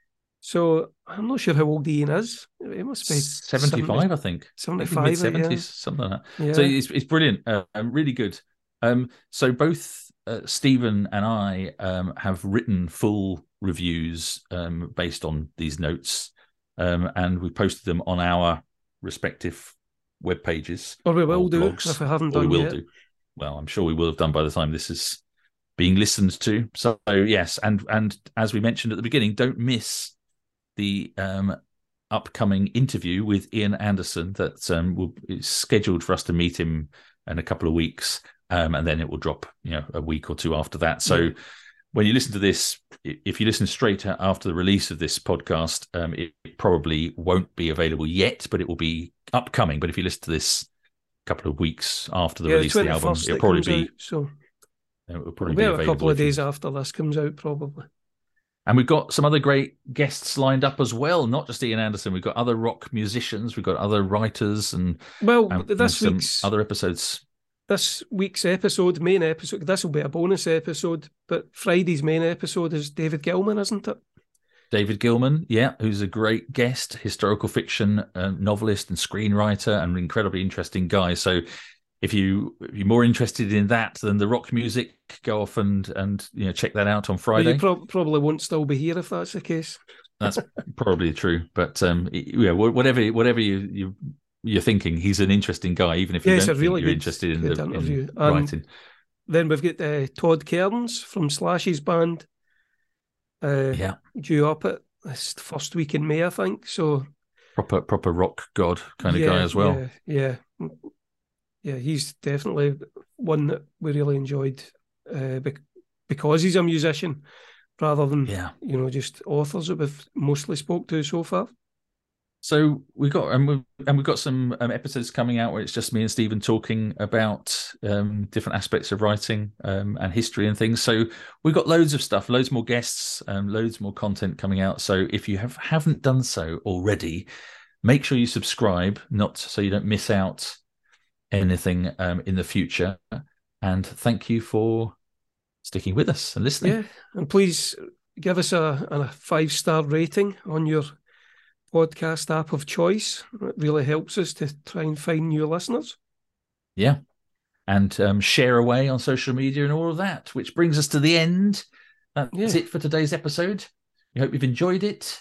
So I'm not sure how old Ian is. It must be seventy-five, I think. seventy-five, mid seventies, yeah. something like that. Yeah. So it's it's brilliant, uh, and really good. Um, so both uh, Stephen and I um, have written full reviews um, based on these notes, um, and we posted them on our respective web pages. Or we will or do blogs, if we haven't or done we will yet. do. Well, I'm sure we will have done by the time this is being listened to. So yes, and and as we mentioned at the beginning, don't miss the um, upcoming interview with Ian Anderson that um, will is scheduled for us to meet him in a couple of weeks, um, and then it will drop, you know, a week or two after that. So yeah. when you listen to this, if you listen straight after the release of this podcast, um, it probably won't be available yet, but it will be upcoming. But if you listen to this couple of weeks after the yeah, release of the album. It'll probably be out, so it'll probably it'll be a couple of days after this comes out, probably. And we've got some other great guests lined up as well, not just Ian Anderson. We've got other rock musicians, we've got other writers, and well, and, this and week's other episodes. This week's episode, main episode, this will be a bonus episode, but Friday's main episode is David Gilman, isn't it? David Gilman, yeah, who's a great guest, historical fiction uh, novelist and screenwriter, and incredibly interesting guy. So if you if you're more interested in that than the rock music, go off and and you know check that out on Friday. Well, you pro- probably won't still be here if that's the case. That's probably true, but um, yeah, whatever whatever you you you're thinking, he's an interesting guy, even if you yeah, don't really think you're good, interested in good the interview. in writing. Then we've got uh, Todd Cairns from Slash's band. Uh, yeah, due up at this first week in May, I think. So proper proper rock god kind yeah, of guy as well. Yeah, yeah, yeah. He's definitely one that we really enjoyed uh, because he's a musician, rather than yeah. you know just authors that we've mostly spoke to so far. So we got and we and we've got some um, episodes coming out where it's just me and Stephen talking about um, different aspects of writing um, and history and things. So we've got loads of stuff, loads more guests, um, loads more content coming out. So if you have haven't done so already, make sure you subscribe, not so you don't miss out anything um, in the future. And thank you for sticking with us and listening. Yeah, and please give us a, a five star rating on your podcast app of choice. It really helps us to try and find new listeners. Yeah. And um, share away on social media and all of that, which brings us to the end. That's yeah. it for today's episode. We hope you've enjoyed it.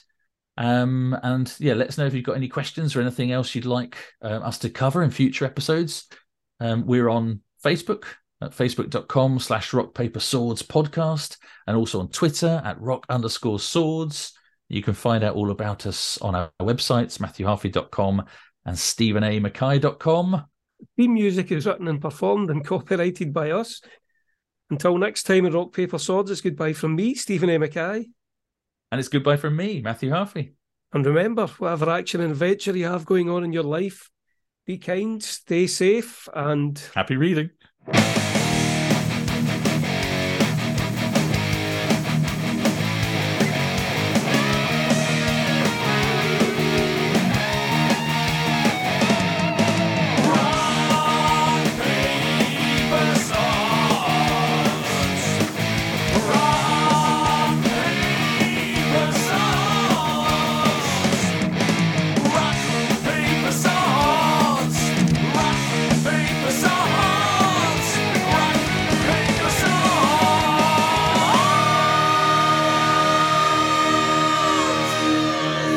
Um, and yeah, let us know if you've got any questions or anything else you'd like uh, us to cover in future episodes. Um, we're on Facebook at facebook.com slash rock paper swords podcast, and also on Twitter at rock underscore swords. You can find out all about us on our websites, matthew harvey dot com and stephen a mackay dot com. Theme music is written and performed and copyrighted by us. Until next time in Rock, Paper, Swords, it's goodbye from me, Stephen A. Mackay. And it's goodbye from me, Matthew Harvey. And remember, whatever action and adventure you have going on in your life, be kind, stay safe, and... happy reading.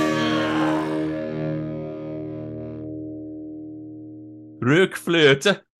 Rökflöte.